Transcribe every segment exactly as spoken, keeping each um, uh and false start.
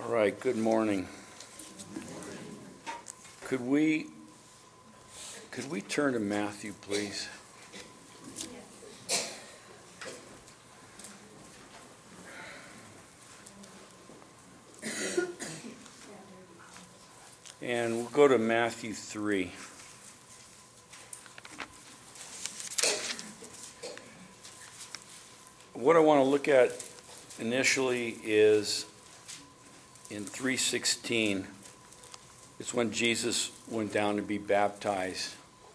All right, good morning. Could we could we turn to Matthew, please? And we'll go to Matthew three. What I want to look at initially is in three sixteen. It's when Jesus went down to be baptized.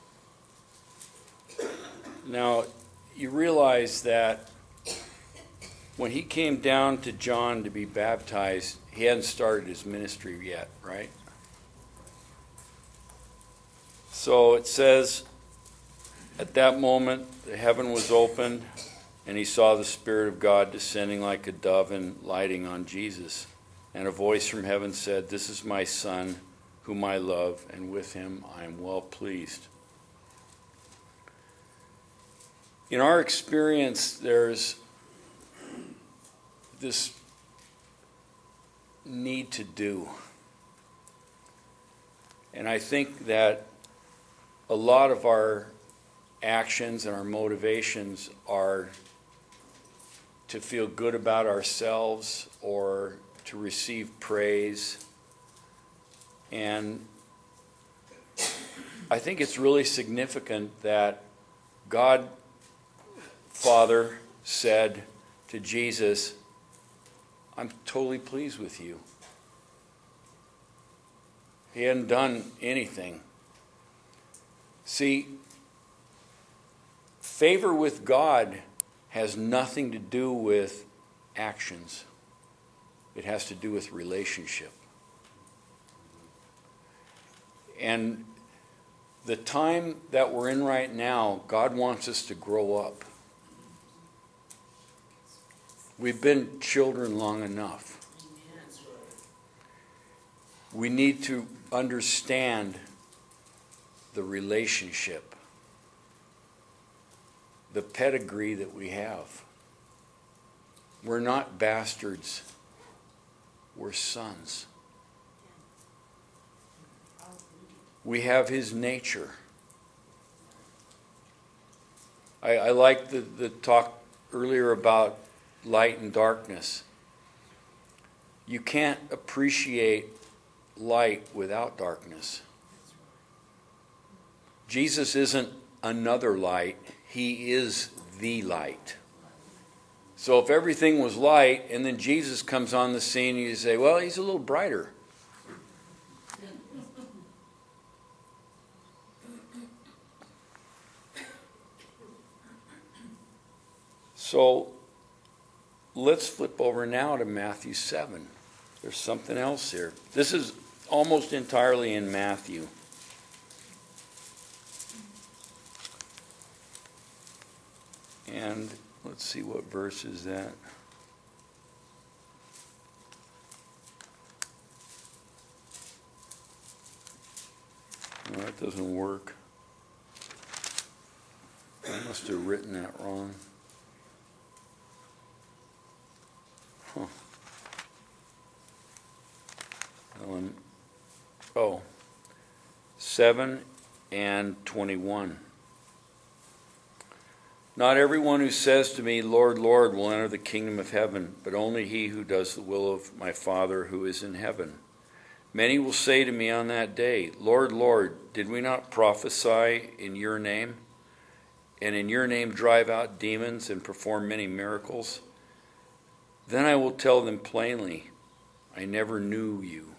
Now, you realize that when he came down to John to be baptized, he hadn't started his ministry yet, right? So it says, at that moment, the heaven was opened, and he saw the Spirit of God descending like a dove and lighting on Jesus. And a voice from heaven said, "This is my Son, whom I love, and with him I am well pleased." In our experience, there's this need to do. And I think that a lot of our actions and our motivations are to feel good about ourselves or to receive praise. And I think it's really significant that God, Father, said to Jesus, "I'm totally pleased with you." He hadn't done anything. See, favor with God has nothing to do with actions. It has to do with relationship. And the time that we're in right now, God wants us to grow up. We've been children long enough. We need to understand the relationship, the pedigree that we have. We're not bastards. We're sons. We have his nature. I, I like the, the talk earlier about light and darkness. You can't appreciate light without darkness. Jesus isn't another light. He is the light. So if everything was light and then Jesus comes on the scene, you say, well, he's a little brighter. So let's flip over now to Matthew seven. There's something else here. This is almost entirely in Matthew. And let's see, what verse is that? No, that doesn't work. I must have written that wrong. Huh. Ellen. Oh, seven and twenty-one. "Not everyone who says to me, 'Lord, Lord,' will enter the kingdom of heaven, but only he who does the will of my Father who is in heaven. Many will say to me on that day, 'Lord, Lord, did we not prophesy in your name, and in your name drive out demons and perform many miracles?' Then I will tell them plainly, 'I never knew you.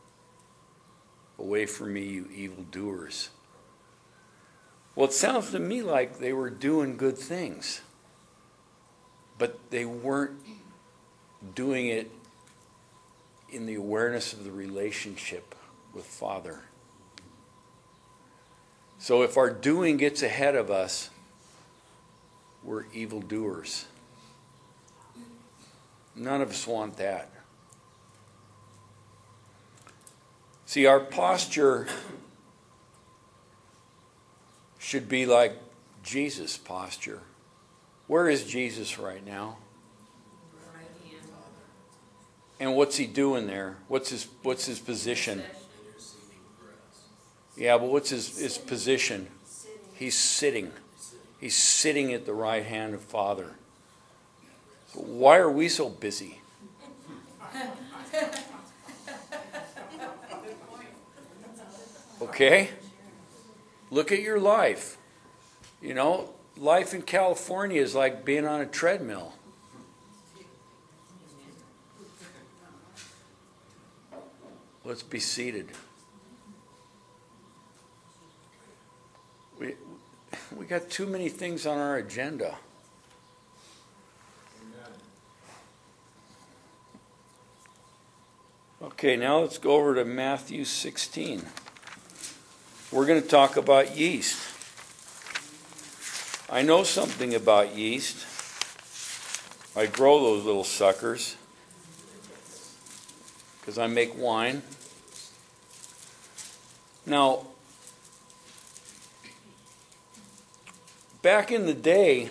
Away from me, you evildoers.'" Well, it sounds to me like they were doing good things, but they weren't doing it in the awareness of the relationship with Father. So if our doing gets ahead of us, we're evildoers. None of us want that. See, our posture should be like Jesus' posture. Where is Jesus right now? And what's he doing there? What's his what's his position? Yeah, but what's his, his position? He's sitting. He's sitting at the right hand of Father. So why are we so busy? Okay? Look at your life. You know, life in California is like being on a treadmill. Let's be seated. We, we got too many things on our agenda. Okay, now let's go over to Matthew sixteen. We're going to talk about yeast. I know something about yeast. I grow those little suckers because I make wine. Now, back in the day,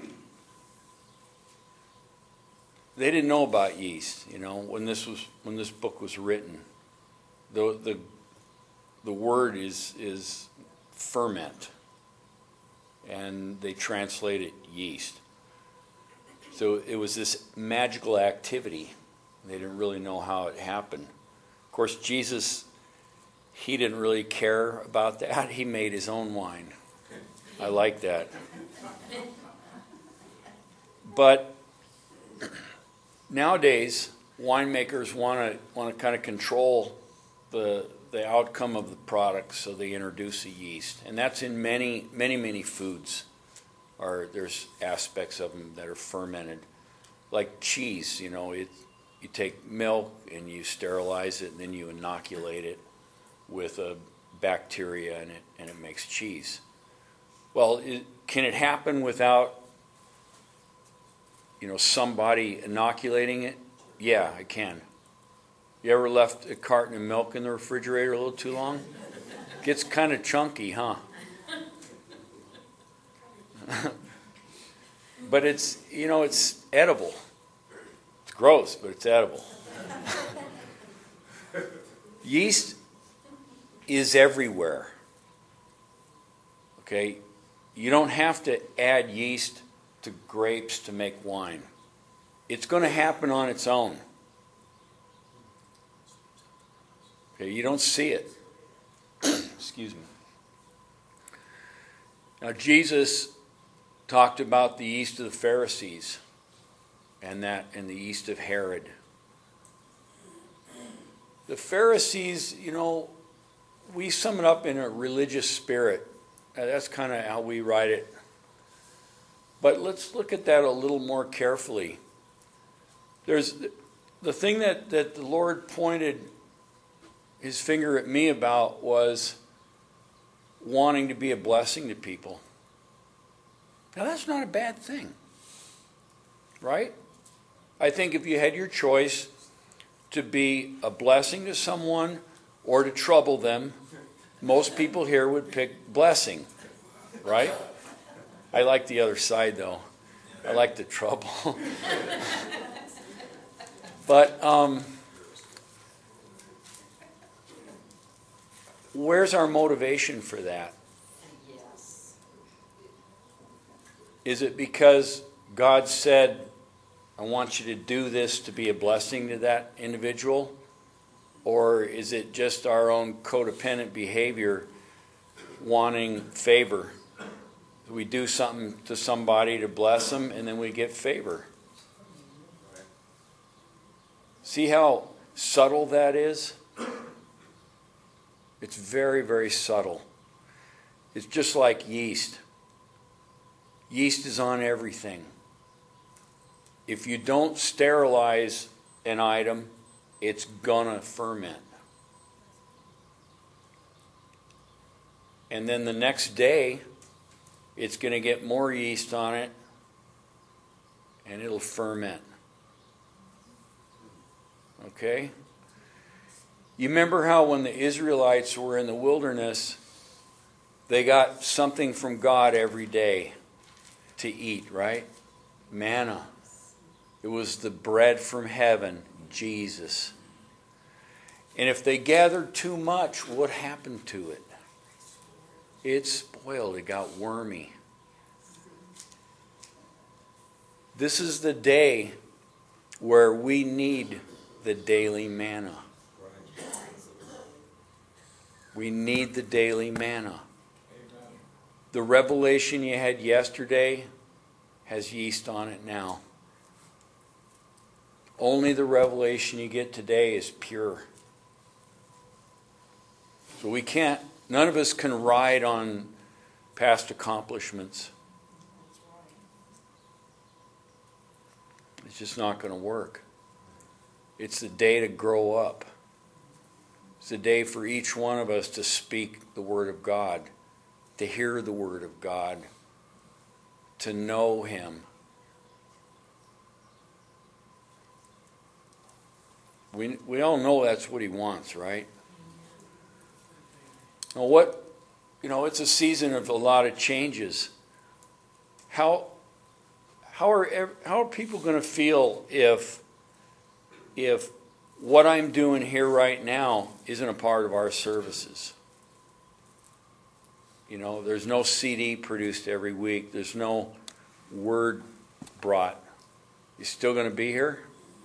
they didn't know about yeast, you know, when this was when this book was written. The the the word is is ferment, and they translate it yeast. So it was this magical activity. They didn't really know how it happened. Of course, Jesus, he didn't really care about that. He made his own wine. I like that. But nowadays, winemakers want to want to kind of control the the outcome of the product, so they introduce a yeast, and that's in many many many foods. Or there's aspects of them that are fermented, like cheese. You know, it you take milk and you sterilize it, and then you inoculate it with a bacteria, and it and it makes cheese. Well, it, can it happen without, you know, somebody inoculating it? Yeah, it can. You ever left a carton of milk in the refrigerator a little too long? It gets kind of chunky, huh? But it's, you know, it's edible. It's gross, but it's edible. Yeast is everywhere. Okay? You don't have to add yeast to grapes to make wine. It's going to happen on its own. Okay, you don't see it. Excuse me. Now, Jesus talked about the yeast of the Pharisees and that and the yeast of Herod. The Pharisees, you know, we sum it up in a religious spirit. That's kind of how we write it. But let's look at that a little more carefully. There's the thing that, that the Lord pointed his finger at me about was wanting to be a blessing to people. Now, that's not a bad thing, right? I think if you had your choice to be a blessing to someone or to trouble them, most people here would pick blessing, right? I like the other side, though. I like the trouble. But um, where's our motivation for that? Yes. Is it because God said, I want you to do this to be a blessing to that individual? Or is it just our own codependent behavior wanting favor? We do something to somebody to bless them, and then we get favor. See how subtle that is? It's very, very subtle. It's just like yeast. Yeast is on everything. If you don't sterilize an item, it's gonna ferment. And then the next day, it's going to get more yeast on it, and it'll ferment. Okay? You remember how when the Israelites were in the wilderness, they got something from God every day to eat, right? Manna. It was the bread from heaven Jesus. And if they gathered too much, what happened to it? It spoiled. It got wormy. This is the day where we need the daily manna. We need the daily manna. The revelation you had yesterday has yeast on it now. Only the revelation you get today is pure. So we can't, none of us can ride on past accomplishments. It's just not going to work. It's the day to grow up. It's the day for each one of us to speak the Word of God, to hear the Word of God, to know Him. We we all know that's what He wants, right? Now what, you know, it's a season of a lot of changes. How how are how are people going to feel if if what I'm doing here right now isn't a part of our services? You know, there's no C D produced every week. There's no word brought. You still going to be here?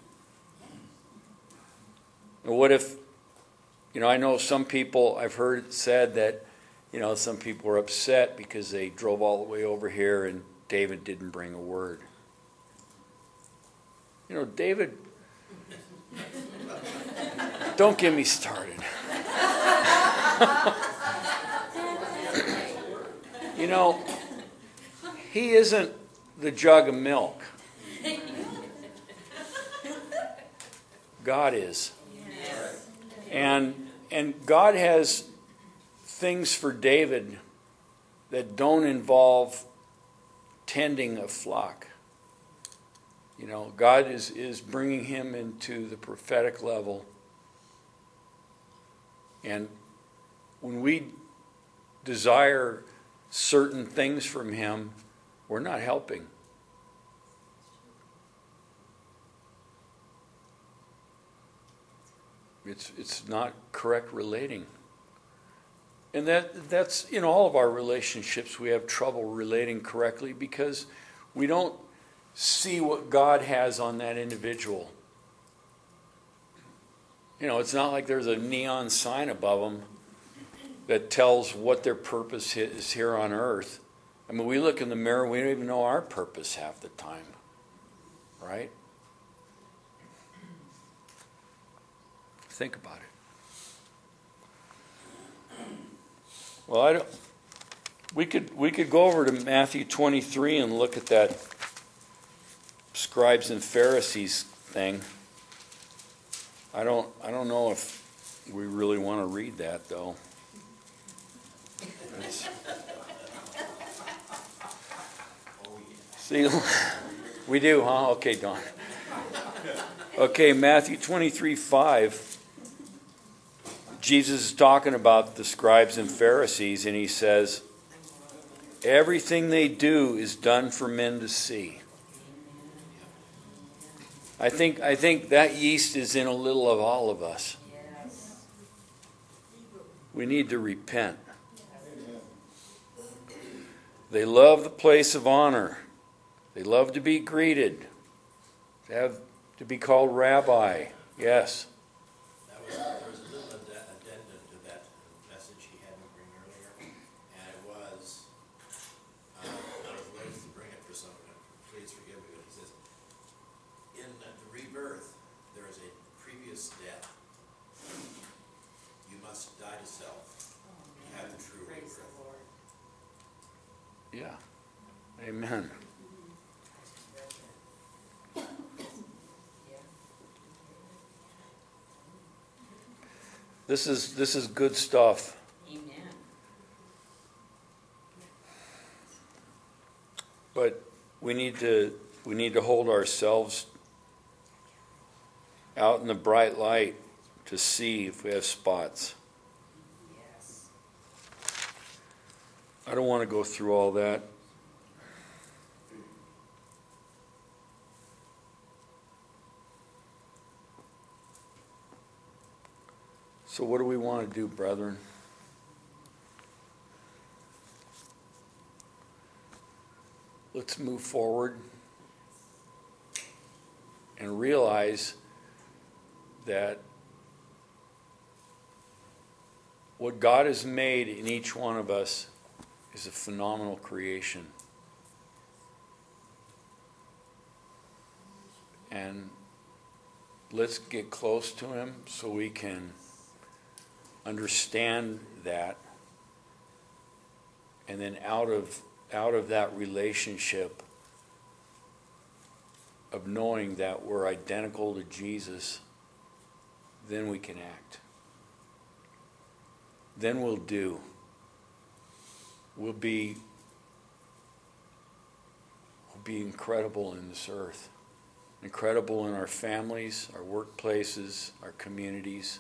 Or what if, you know, I know some people, I've heard it said that, you know, some people were upset because they drove all the way over here and David didn't bring a word. You know, David, don't get me started. You know, he isn't the jug of milk. God is. And and God has things for David that don't involve tending a flock. You know, God is, is bringing him into the prophetic level. And when we desire certain things from him, we're not helping. It's it's not correct relating. And that that's in all of our relationships we have trouble relating correctly because we don't see what God has on that individual. You know, it's not like there's a neon sign above them that tells what their purpose is here on earth. I mean, we look in the mirror, we don't even know our purpose half the time. Right? Think about it. Well, I don't, we could we could go over to Matthew twenty-three and look at that scribes and Pharisees thing. I don't I don't know if we really want to read that though. It's, see, we do, huh? Okay, Don. Okay, Matthew twenty-three five. Jesus is talking about the scribes and Pharisees, and he says, everything they do is done for men to see. I think I think that yeast is in a little of all of us. We need to repent. They love the place of honor. They love to be greeted. To have to be called rabbi. Yes. That was, there was a little addendum to that message he had me bring earlier, and it was, um, I was waiting to bring it for someone, please forgive me, but he says, in the rebirth, there is a previous death. You must die to self. You have the true rebirth. Yeah. Amen. This is this is good stuff. Amen. But we need to we need to hold ourselves out in the bright light to see if we have spots. Yes. I don't want to go through all that. So what do we want to do, brethren? Let's move forward and realize that what God has made in each one of us is a phenomenal creation. And let's get close to Him so we can understand that. And then out of out of that relationship of knowing that we're identical to Jesus, then we can act. Then we'll do. We'll be, we'll be incredible in this earth. Incredible in our families, our workplaces, our communities.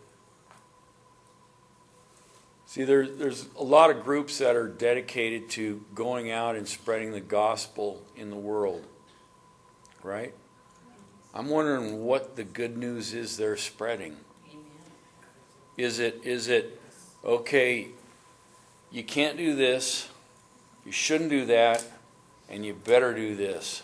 See, there, there's a lot of groups that are dedicated to going out and spreading the gospel in the world, right? I'm wondering what the good news is they're spreading. Amen. Is it, is it, okay, you can't do this, you shouldn't do that, and you better do this?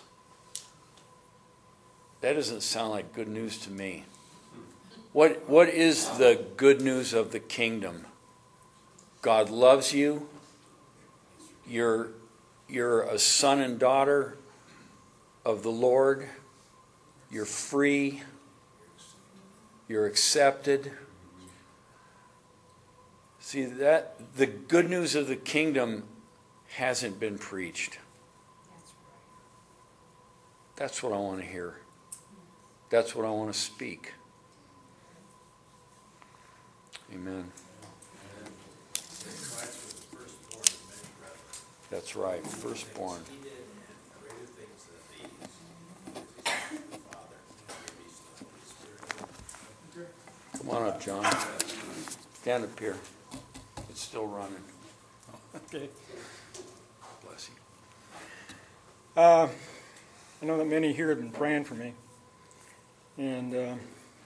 That doesn't sound like good news to me. What, what is the good news of the kingdom? God loves you. You're, you're a son and daughter of the Lord. You're free. You're accepted. See, that the good news of the kingdom hasn't been preached. That's right. That's what I want to hear. That's what I want to speak. Amen. That's right, firstborn. He did greater things than these. The Father, the Holy Spirit. Come on up, John. Stand up here. It's still running. Okay. Bless you. Uh, I know that many here have been praying for me. And uh,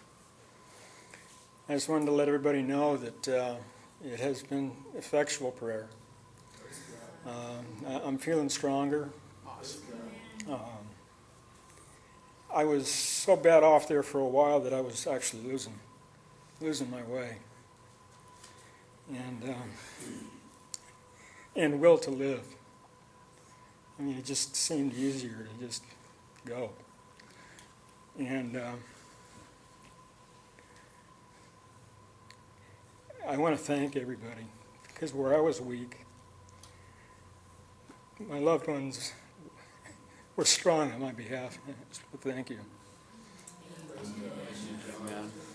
I just wanted to let everybody know that uh, it has been effectual prayer. Um, I- I'm feeling stronger. Awesome. Um, I was so bad off there for a while that I was actually losing, losing my way. And um, and will to live. I mean, it just seemed easier to just go. And um, I want to thank everybody, because where I was weak, my loved ones were strong on my behalf. So thank you. Amen.